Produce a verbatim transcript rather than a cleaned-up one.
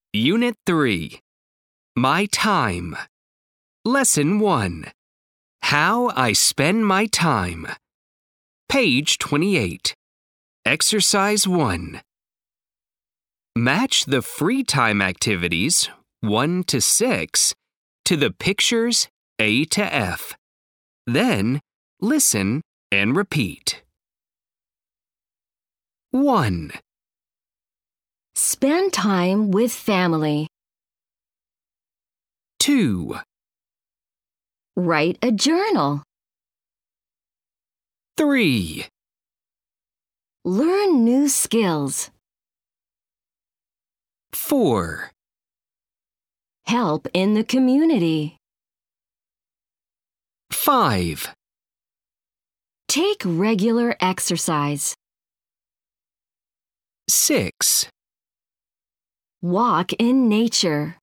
Unit three. My Time. Lesson one. How I Spend My Time. Page twenty-eight. Exercise one. Match the free time activities, one to six, to the pictures A to F. Then, listen and repeat. one. Spend time with family. two. Write a journal. three. Learn new skills. four. Help in the community. five. Take regular exercise. six. Walk in nature.